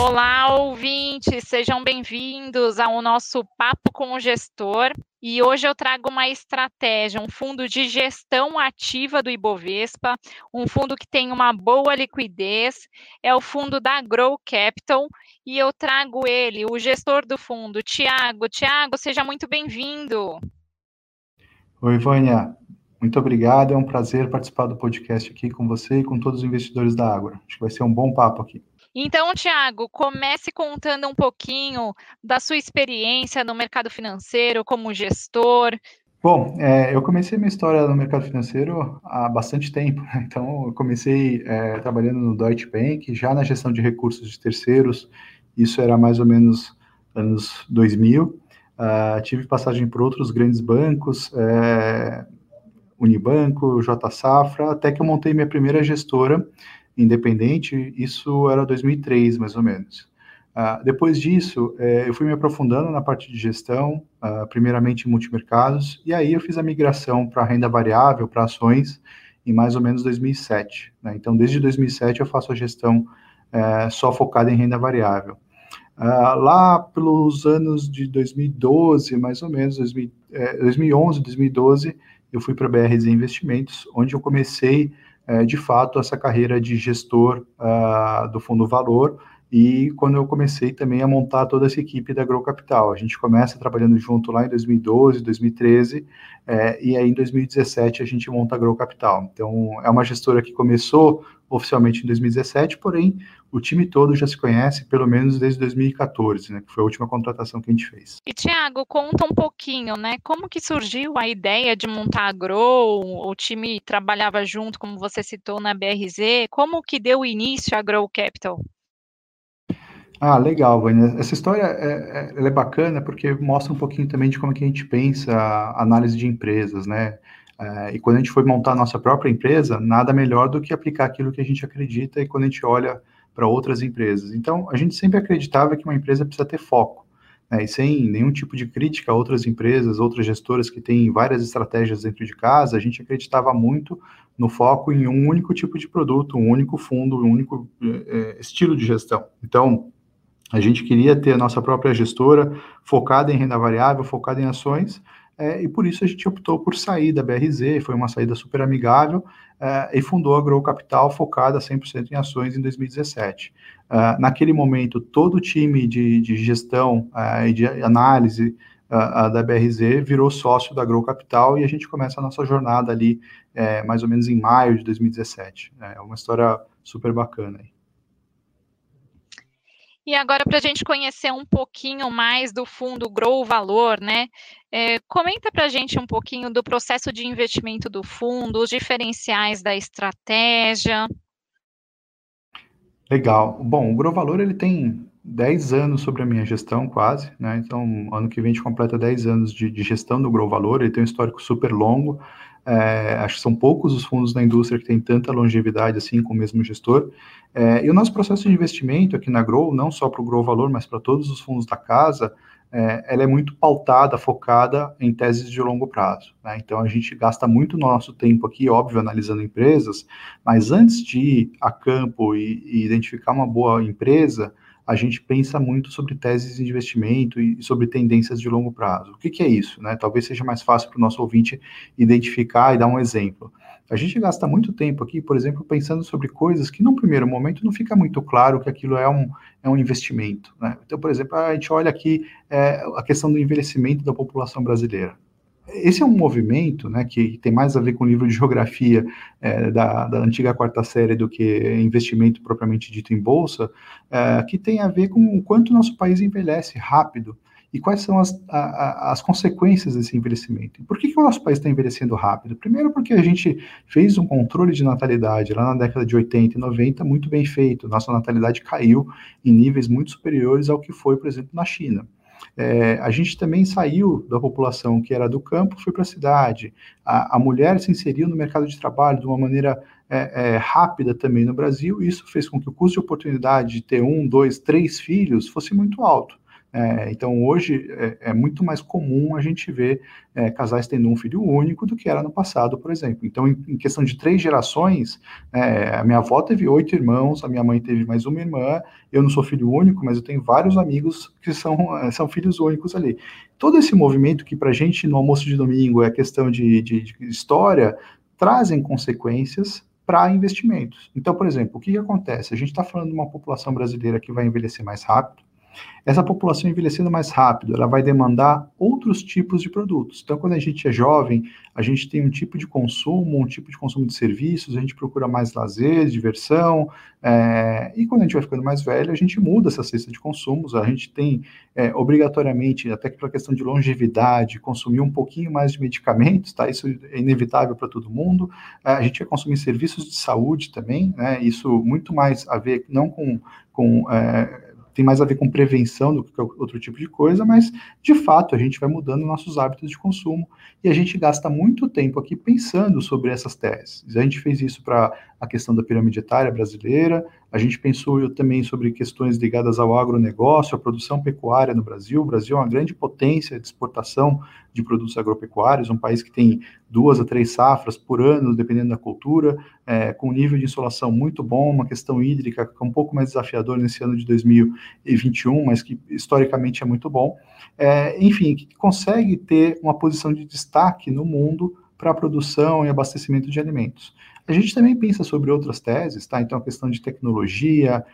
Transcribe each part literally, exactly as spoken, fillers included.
Olá, ouvintes, sejam bem-vindos ao nosso Papo com o Gestor. E hoje eu trago uma estratégia, um fundo de gestão ativa do Ibovespa, um fundo que tem uma boa liquidez, é o fundo da Grow Capital, e eu trago ele, o gestor do fundo, Tiago. Tiago, seja muito bem-vindo. Oi, Vânia, muito obrigado, é um prazer participar do podcast aqui com você e com todos os investidores da Ágora. Acho que vai ser um bom papo aqui. Então, Tiago, comece contando um pouquinho da sua experiência no mercado financeiro como gestor. Bom, é, eu comecei minha história no mercado financeiro há bastante tempo, né? Então eu comecei é, trabalhando no Deutsche Bank, já na gestão de recursos de terceiros, isso era mais ou menos anos dois mil. Uh, tive passagem por outros grandes bancos, é, Unibanco, J Safra, até que eu montei minha primeira gestora independente, isso era dois mil e três, mais ou menos. Uh, depois disso, eh, eu fui me aprofundando na parte de gestão, uh, primeiramente em multimercados, e aí eu fiz a migração para renda variável, para ações, em mais ou menos dois mil e sete. Né? Então, desde dois mil e sete eu faço a gestão eh, só focada em renda variável. Uh, lá pelos anos de dois mil e doze, mais ou menos, dois mil, eh, dois mil e onze, dois mil e doze, eu fui para a B R Z Investimentos, onde eu comecei, eh, de fato, essa carreira de gestor uh, do Fundo Valor, e quando eu comecei também a montar toda essa equipe da Grow Capital. A gente começa trabalhando junto lá em dois mil e doze, dois mil e treze, eh, e aí em dois mil e dezessete a gente monta a Grow Capital. Então, é uma gestora que começou oficialmente em dois mil e dezessete, porém, o time todo já se conhece, pelo menos desde dois mil e quatorze, né, que foi a última contratação que a gente fez. E, Tiago, conta um pouquinho, né, como que surgiu a ideia de montar a Grow? O time trabalhava junto, como você citou, na B R Z, como que deu início à Grow Capital? Ah, legal, Vânia. Essa história é, é, ela é bacana porque mostra um pouquinho também de como é que a gente pensa a análise de empresas, né? É, e quando a gente foi montar a nossa própria empresa, nada melhor do que aplicar aquilo que a gente acredita e quando a gente olha para outras empresas. Então, a gente sempre acreditava que uma empresa precisa ter foco, né? E sem nenhum tipo de crítica a outras empresas, outras gestoras que têm várias estratégias dentro de casa, a gente acreditava muito no foco em um único tipo de produto, um único fundo, um único é, estilo de gestão. Então, a gente queria ter a nossa própria gestora focada em renda variável, focada em ações, é, e por isso a gente optou por sair da B R Z, foi uma saída super amigável, é, e fundou a Grow Capital focada cem por cento em ações em dois mil e dezessete. É, naquele momento, todo o time de, de gestão é, e de análise a, a da B R Z virou sócio da Grow Capital e a gente começa a nossa jornada ali é, mais ou menos em maio de dois mil e dezessete. É uma história super bacana aí. E agora, para a gente conhecer um pouquinho mais do fundo Grow Valor, né? É, comenta para a gente um pouquinho do processo de investimento do fundo, os diferenciais da estratégia. Legal. Bom, o Grow Valor ele tem dez anos sobre a minha gestão, quase, né? Então, ano que vem a gente completa dez anos de, de gestão do Grow Valor, ele tem um histórico super longo. É, acho que são poucos os fundos da indústria que têm tanta longevidade assim com o mesmo gestor. É, e o nosso processo de investimento aqui na Grow, não só para o Grow Valor, mas para todos os fundos da casa, é, ela é muito pautada, focada em teses de longo prazo, né? Então a gente gasta muito nosso tempo aqui, óbvio, analisando empresas, mas antes de ir a campo e, e identificar uma boa empresa, a gente pensa muito sobre teses de investimento e sobre tendências de longo prazo. O que, que é isso, né? Talvez seja mais fácil para o nosso ouvinte identificar e dar um exemplo. A gente gasta muito tempo aqui, por exemplo, pensando sobre coisas que, num primeiro momento, não fica muito claro que aquilo é um, é um investimento, né? Então, por exemplo, a gente olha aqui é, a questão do envelhecimento da população brasileira. Esse é um movimento, né, que tem mais a ver com o livro de geografia é, da, da antiga quarta série do que investimento propriamente dito em bolsa, é, que tem a ver com o quanto o nosso país envelhece rápido e quais são as, a, as consequências desse envelhecimento. E por que, que o nosso país está envelhecendo rápido? Primeiro porque a gente fez um controle de natalidade lá na década de oitenta e noventa muito bem feito. Nossa natalidade caiu em níveis muito superiores ao que foi, por exemplo, na China. É, a gente também saiu da população que era do campo, foi para a cidade. A mulher se inseriu no mercado de trabalho de uma maneira é, é, rápida também no Brasil, e isso fez com que o custo de oportunidade de ter um, dois, três filhos fosse muito alto. É, então, hoje, é, é muito mais comum a gente ver é, casais tendo um filho único do que era no passado, por exemplo. Então, em, em questão de três gerações, é, a minha avó teve oito irmãos, a minha mãe teve mais uma irmã, eu não sou filho único, mas eu tenho vários amigos que são, são filhos únicos ali. Todo esse movimento que para a gente no almoço de domingo é questão de, de, de história, trazem consequências para investimentos. Então, por exemplo, o que, que acontece? A gente está falando de uma população brasileira que vai envelhecer mais rápido. Essa população envelhecendo mais rápido, ela vai demandar outros tipos de produtos. Então, quando a gente é jovem, a gente tem um tipo de consumo, um tipo de consumo de serviços, a gente procura mais lazer, diversão, é, e quando a gente vai ficando mais velho, a gente muda essa cesta de consumos, a gente tem é, obrigatoriamente, até que pela questão de longevidade, consumir um pouquinho mais de medicamentos, tá? Isso é inevitável para todo mundo. É, a gente vai consumir serviços de saúde também, né? Isso muito mais a ver, não com... com é, tem mais a ver com prevenção do que outro tipo de coisa, mas, de fato, a gente vai mudando nossos hábitos de consumo e a gente gasta muito tempo aqui pensando sobre essas teses. A gente fez isso para a questão da pirâmide etária brasileira, a gente pensou também sobre questões ligadas ao agronegócio, à produção pecuária no Brasil. O Brasil é uma grande potência de exportação de produtos agropecuários, um país que tem duas a três safras por ano, dependendo da cultura, é, com um nível de insolação muito bom, uma questão hídrica que é um pouco mais desafiador nesse ano de dois mil e vinte e um, mas que historicamente é muito bom. É, enfim, que consegue ter uma posição de destaque no mundo para a produção e abastecimento de alimentos. A gente também pensa sobre outras teses, tá? Então, a questão de tecnologia,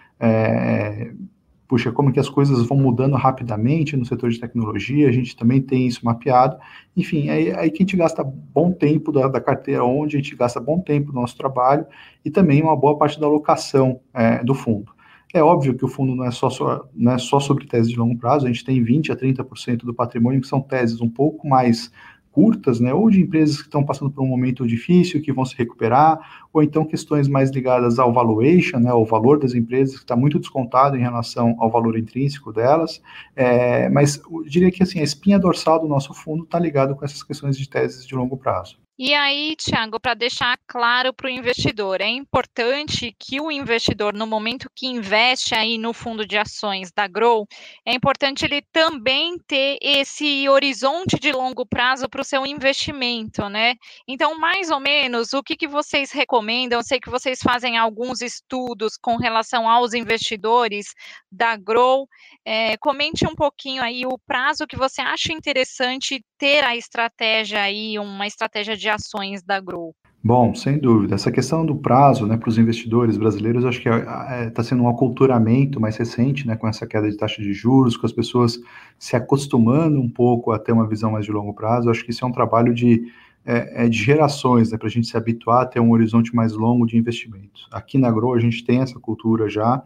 é, puxa, como que as coisas vão mudando rapidamente no setor de tecnologia, a gente também tem isso mapeado. Enfim, aí, aí que a gente gasta bom tempo da, da carteira, onde a gente gasta bom tempo no nosso trabalho e também uma boa parte da alocação é, do fundo. É óbvio que o fundo não é só, só, não é só sobre teses de longo prazo, a gente tem vinte a trinta por cento do patrimônio que são teses um pouco mais curtas, né, ou de empresas que estão passando por um momento difícil, que vão se recuperar, ou então questões mais ligadas ao valuation, né, ao valor das empresas, que está muito descontado em relação ao valor intrínseco delas, é, mas eu diria que assim, a espinha dorsal do nosso fundo está ligado com essas questões de teses de longo prazo. E aí, Thiago, para deixar claro para o investidor, é importante que o investidor, no momento que investe aí no fundo de ações da Grow, é importante ele também ter esse horizonte de longo prazo para o seu investimento, né? Então, mais ou menos, o que, que vocês recomendam? Eu sei que vocês fazem alguns estudos com relação aos investidores da Grow. É, comente um pouquinho aí o prazo que você acha interessante ter a estratégia aí, uma estratégia de ações da Grow. Bom, sem dúvida. Essa questão do prazo, né, para os investidores brasileiros, acho que está é, é, sendo um aculturamento mais recente, né, com essa queda de taxa de juros, com as pessoas se acostumando um pouco a ter uma visão mais de longo prazo. Acho que isso é um trabalho de, é, é de gerações, né, para a gente se habituar a ter um horizonte mais longo de investimentos. Aqui na Grow a gente tem essa cultura já,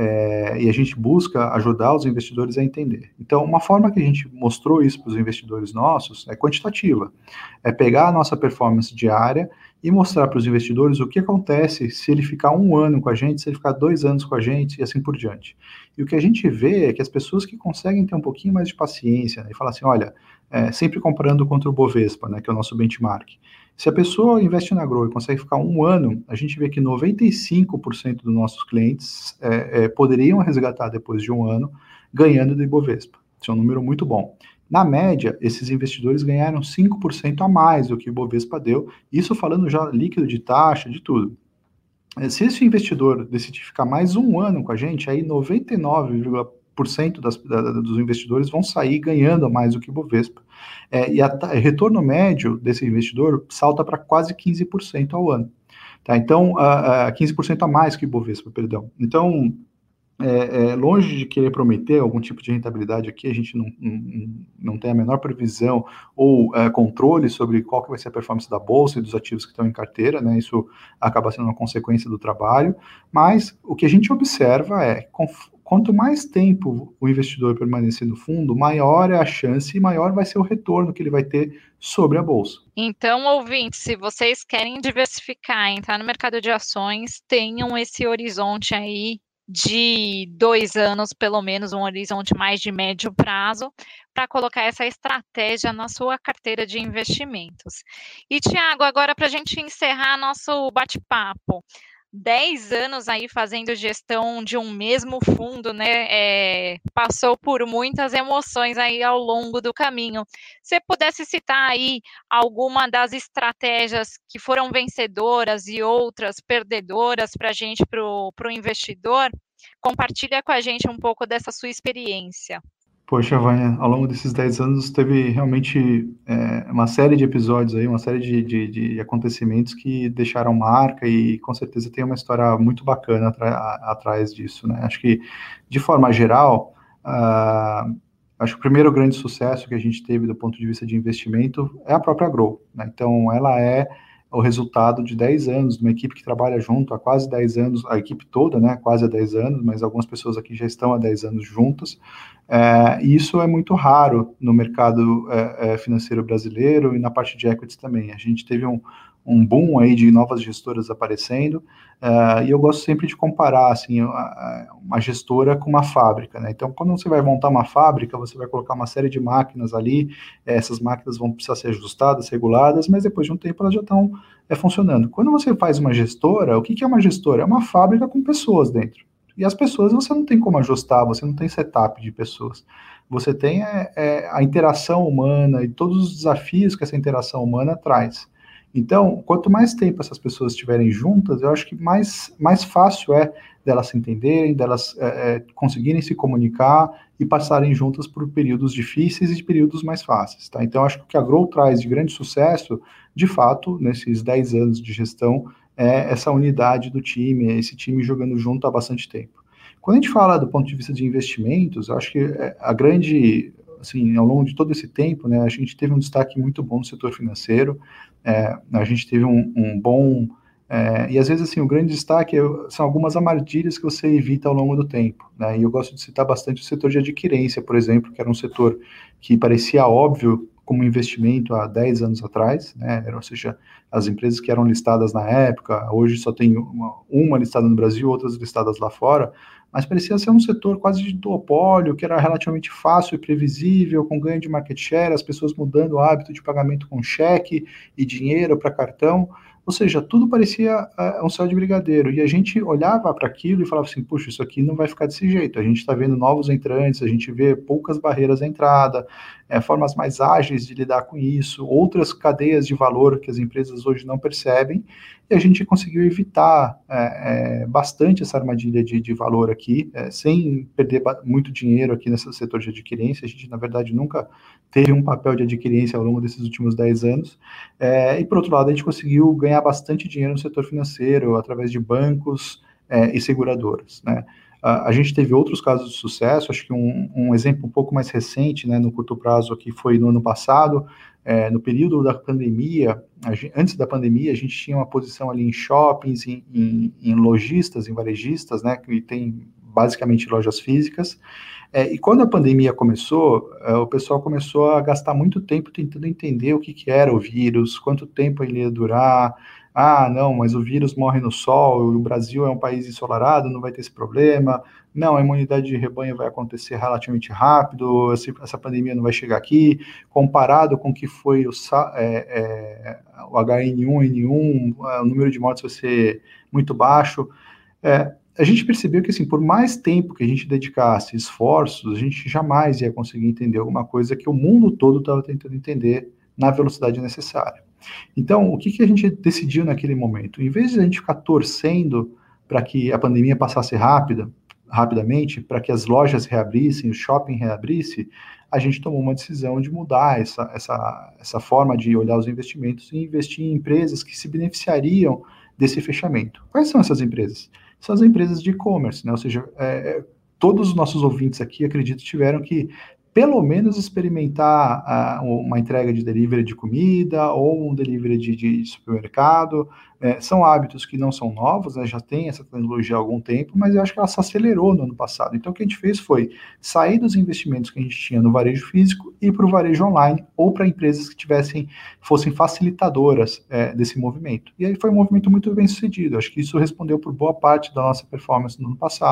é, e a gente busca ajudar os investidores a entender. Então, uma forma que a gente mostrou isso para os investidores nossos é quantitativa. É pegar a nossa performance diária e mostrar para os investidores o que acontece se ele ficar um ano com a gente, se ele ficar dois anos com a gente e assim por diante. E o que a gente vê é que as pessoas que conseguem ter um pouquinho mais de paciência, né, e falar assim, olha, é, sempre comparando contra o Bovespa, né, que é o nosso benchmark, se a pessoa investe na Grow e consegue ficar um ano, a gente vê que noventa e cinco por cento dos nossos clientes é, é, poderiam resgatar depois de um ano, ganhando do Ibovespa. Isso é um número muito bom. Na média, esses investidores ganharam cinco por cento a mais do que o Ibovespa deu, isso falando já líquido de taxa, de tudo. Se esse investidor decidir ficar mais um ano com a gente, aí noventa e nove vírgula cinco por cento das, da, dos investidores vão sair ganhando mais do que o Bovespa. É, e o retorno médio desse investidor salta para quase quinze por cento ao ano. Tá? Então, uh, uh, quinze por cento a mais que o Bovespa, perdão. Então, é, é, longe de querer prometer algum tipo de rentabilidade aqui, a gente não, não, não tem a menor previsão ou é, controle sobre qual que vai ser a performance da bolsa e dos ativos que estão em carteira, né? Isso acaba sendo uma consequência do trabalho, mas o que a gente observa é, quanto mais tempo o investidor permanecer no fundo, maior é a chance e maior vai ser o retorno que ele vai ter sobre a bolsa. Então, ouvintes, se vocês querem diversificar, entrar no mercado de ações, tenham esse horizonte aí de dois anos, pelo menos um horizonte mais de médio prazo, para colocar essa estratégia na sua carteira de investimentos. E, Thiago, agora para a gente encerrar nosso bate-papo, dez anos aí fazendo gestão de um mesmo fundo, né? É, passou por muitas emoções aí ao longo do caminho. Se pudesse citar aí alguma das estratégias que foram vencedoras e outras perdedoras para a gente, para o investidor, compartilha com a gente um pouco dessa sua experiência. Poxa, Vânia, ao longo desses dez anos teve realmente é, uma série de episódios aí, uma série de, de, de acontecimentos que deixaram marca e com certeza tem uma história muito bacana atrás disso, né? Acho que, de forma geral, uh, acho que o primeiro grande sucesso que a gente teve do ponto de vista de investimento é a própria Grow, né? Então, ela é o resultado de dez anos, de uma equipe que trabalha junto há quase dez anos, a equipe toda, né, quase há dez anos, mas algumas pessoas aqui já estão há dez anos juntas, é, e isso é muito raro no mercado é, é, financeiro brasileiro e na parte de equities também. A gente teve um, um boom aí de novas gestoras aparecendo, uh, e eu gosto sempre de comparar, assim, a, a, uma gestora com uma fábrica, né? Então, quando você vai montar uma fábrica, você vai colocar uma série de máquinas ali, essas máquinas vão precisar ser ajustadas, reguladas, mas depois de um tempo elas já estão é, funcionando. Quando você faz uma gestora, o que, que é uma gestora? É uma fábrica com pessoas dentro. E as pessoas você não tem como ajustar, você não tem setup de pessoas. Você tem é, é, a interação humana e todos os desafios que essa interação humana traz. Então, quanto mais tempo essas pessoas estiverem juntas, eu acho que mais, mais fácil é delas se entenderem, delas é, é, conseguirem se comunicar e passarem juntas por períodos difíceis e períodos mais fáceis, tá? Então, acho que o que a Grow traz de grande sucesso, de fato, nesses dez anos de gestão, é essa unidade do time, esse time jogando junto há bastante tempo. Quando a gente fala do ponto de vista de investimentos, eu acho que a grande, assim, ao longo de todo esse tempo, né, a gente teve um destaque muito bom no setor financeiro, é, a gente teve um, um bom... É, e às vezes, assim, o grande destaque é, são algumas armadilhas que você evita ao longo do tempo, né? E eu gosto de citar bastante o setor de adquirência, por exemplo, que era um setor que parecia óbvio como investimento há dez anos atrás, né? Ou seja, as empresas que eram listadas na época, hoje só tem uma, uma listada no Brasil, outras listadas lá fora, mas parecia ser um setor quase de duopólio, que era relativamente fácil e previsível, com ganho de market share, as pessoas mudando o hábito de pagamento com cheque e dinheiro para cartão, ou seja, tudo parecia uh, um céu de brigadeiro, e a gente olhava para aquilo e falava assim, puxa, isso aqui não vai ficar desse jeito, a gente está vendo novos entrantes, a gente vê poucas barreiras à entrada, é, formas mais ágeis de lidar com isso, outras cadeias de valor que as empresas hoje não percebem, e a gente conseguiu evitar é, é, bastante essa armadilha de, de valor aqui, é, sem perder muito dinheiro aqui nesse setor de adquirência. A gente, na verdade, nunca teve um papel de adquirência ao longo desses últimos dez anos, é, e, por outro lado, a gente conseguiu ganhar bastante dinheiro no setor financeiro, através de bancos é, e seguradoras, né? A gente teve outros casos de sucesso, acho que um, um exemplo um pouco mais recente, né, no curto prazo aqui, foi no ano passado, é, no período da pandemia, gente, antes da pandemia, a gente tinha uma posição ali em shoppings, em, em, em lojistas, em varejistas, né, que tem basicamente lojas físicas, é, e quando a pandemia começou, é, o pessoal começou a gastar muito tempo tentando entender o que, que era o vírus, quanto tempo ele ia durar. Ah, não, mas o vírus morre no sol, o Brasil é um país ensolarado, não vai ter esse problema. Não, a imunidade de rebanho vai acontecer relativamente rápido, essa pandemia não vai chegar aqui. Comparado com o que foi o, é, é, o H N um N um, o número de mortes vai ser muito baixo. É, a gente percebeu que, assim, por mais tempo que a gente dedicasse esforços, a gente jamais ia conseguir entender alguma coisa que o mundo todo estava tentando entender na velocidade necessária. Então, o que, que a gente decidiu naquele momento? Em vez de a gente ficar torcendo para que a pandemia passasse rápida, rapidamente, para que as lojas reabrissem, o shopping reabrisse, a gente tomou uma decisão de mudar essa, essa, essa forma de olhar os investimentos e investir em empresas que se beneficiariam desse fechamento. Quais são essas empresas? São as empresas de e-commerce, né? Ou seja, é, todos os nossos ouvintes aqui, acredito, tiveram que pelo menos experimentar uh, uma entrega de delivery de comida ou um delivery de, de supermercado. É, são hábitos que não são novos, né, já tem essa tecnologia há algum tempo, mas eu acho que ela se acelerou no ano passado. Então, o que a gente fez foi sair dos investimentos que a gente tinha no varejo físico e para o varejo online, ou para empresas que tivessem, fossem facilitadoras é, desse movimento. E aí foi um movimento muito bem sucedido. Acho que isso respondeu por boa parte da nossa performance no ano passado.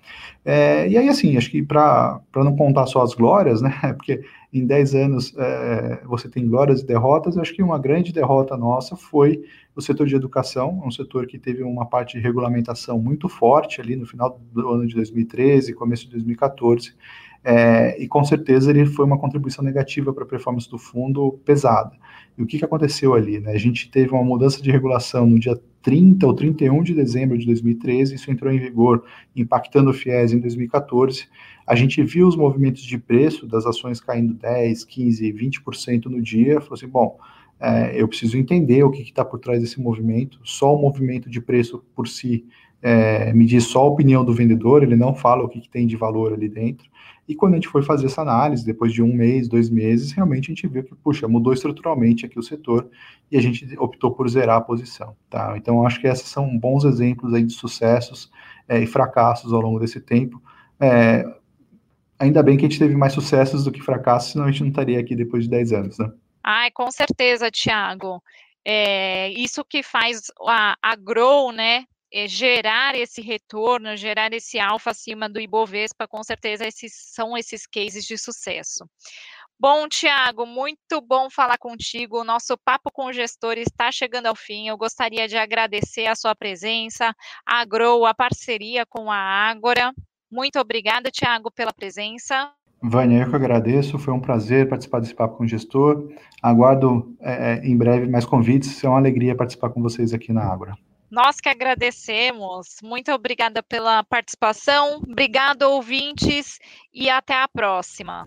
É, e aí, assim, acho que para não contar só as glórias, né, porque em dez anos é, você tem glórias e derrotas, acho que uma grande derrota nossa foi o setor de educação, um setor que teve uma parte de regulamentação muito forte ali no final do ano de dois mil e treze, começo de dois mil e quatorze, é, e com certeza ele foi uma contribuição negativa para a performance do fundo pesada. E o que, que aconteceu ali? Né? A gente teve uma mudança de regulação no dia trinta ou trinta e um de dezembro de dois mil e treze, isso entrou em vigor, impactando o FIES em dois mil e quatorze. A gente viu os movimentos de preço das ações caindo dez, quinze, vinte por cento no dia, falou assim, bom, é, eu preciso entender o que está por trás desse movimento, só o movimento de preço por si é, me diz só a opinião do vendedor, ele não fala o que, que tem de valor ali dentro. E quando a gente foi fazer essa análise, depois de um mês, dois meses, realmente a gente viu que, puxa, mudou estruturalmente aqui o setor e a gente optou por zerar a posição, tá? Então, acho que esses são bons exemplos aí de sucessos é, e fracassos ao longo desse tempo. É, ainda bem que a gente teve mais sucessos do que fracassos, senão a gente não estaria aqui depois de dez anos, né? Ai, com certeza, Thiago. É, isso que faz a, a Grow, né, é gerar esse retorno, gerar esse alfa acima do Ibovespa, com certeza esses são esses cases de sucesso. Bom, Thiago, muito bom falar contigo. O nosso Papo com o Gestor está chegando ao fim. Eu gostaria de agradecer a sua presença, a Grow, a parceria com a Ágora. Muito obrigada, Thiago, pela presença. Vânia, eu que agradeço, foi um prazer participar desse Papo com o Gestor. Aguardo é, em breve mais convites, é uma alegria participar com vocês aqui na Ágora. Nós que agradecemos. Muito obrigada pela participação. Obrigado, ouvintes, e até a próxima.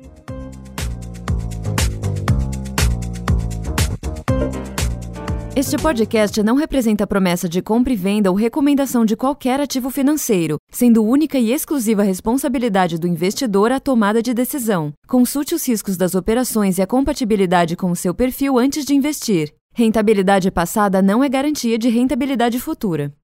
Este podcast não representa promessa de compra e venda ou recomendação de qualquer ativo financeiro, sendo única e exclusiva responsabilidade do investidor a tomada de decisão. Consulte os riscos das operações e a compatibilidade com o seu perfil antes de investir. Rentabilidade passada não é garantia de rentabilidade futura.